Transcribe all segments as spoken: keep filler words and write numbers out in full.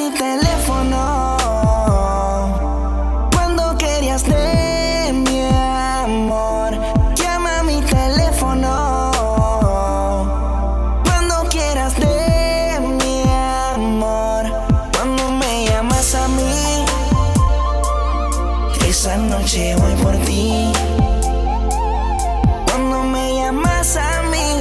mi teléfono cuando querías de mi amor. Llama a mi teléfono cuando quieras de mi amor. Cuando me llamas a mí, esa noche voy por ti. Cuando me llamas a mí,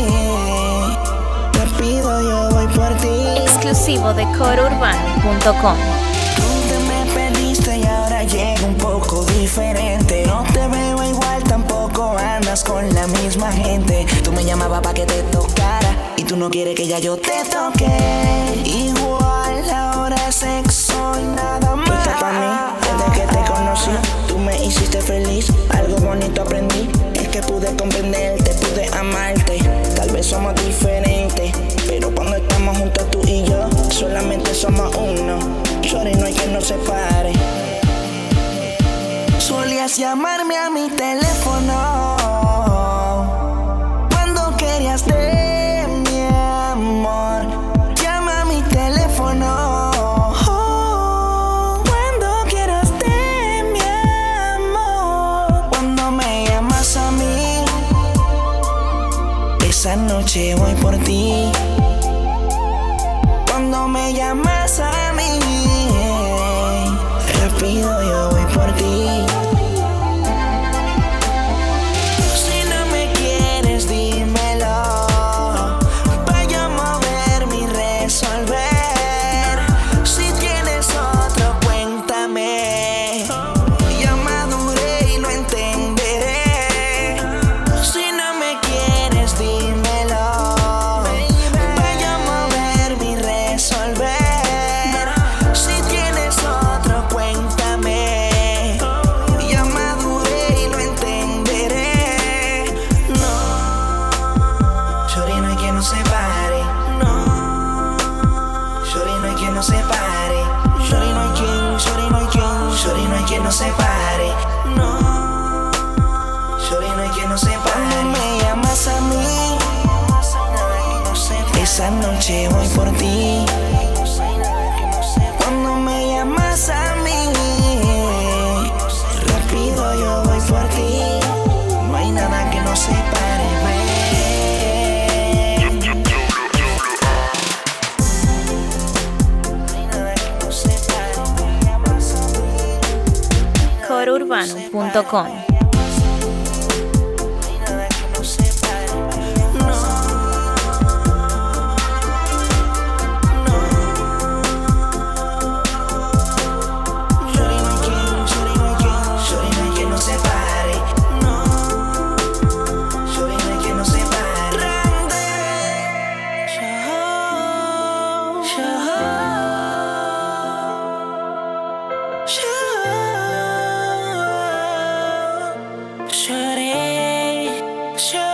rápido yo voy por ti. Exclusivo de coro urbano punto com. Tú te me perdiste y ahora llego un poco diferente. No te veo igual, tampoco andas con la misma gente. Tú me llamabas pa' que te tocara y tú no quieres que ya yo te toque. Igual ahora es sexo y nada más. Tú estás pa' mí desde que te conocí. Tú me hiciste feliz, algo bonito aprendí. Es que pude comprenderte, pude amarte. Tal vez somos diferentes, pero cuando estamos juntos tú y yo, solamente somos uno. Sorry, no hay quien nos separe. Solías llamarme a mi teléfono cuando querías de mi amor. Llama a mi teléfono cuando quieras de mi amor. Cuando me llamas a mí, esa noche voy por ti. Cuando me llamas a mí, rápido yo voy por ti. Si no me quieres, dímelo. Vaya a moverme y resolver. Si tienes otro, cuéntame. Ya maduré y lo entenderé. Si no me quieres, dímelo. Vaya a moverme y resolver. Si tienes otro, cuéntame. Ya maduré y lo entenderé. No, shorty, no hay quien nos separe. No, shorty, no hay quien nos separe. Shorty, no hay quien, shorty, no hay quien, shorty, no hay quien nos separe. No, shorty, no hay quien nos separe. Cuando me llamas a mí, esa noche voy por ti. Cuando me llamas a mí, rápido yo voy por ti. No hay nada que nos separe, ven. No hay nada que nos separe. coro urbano punto com. Shorty, shorty.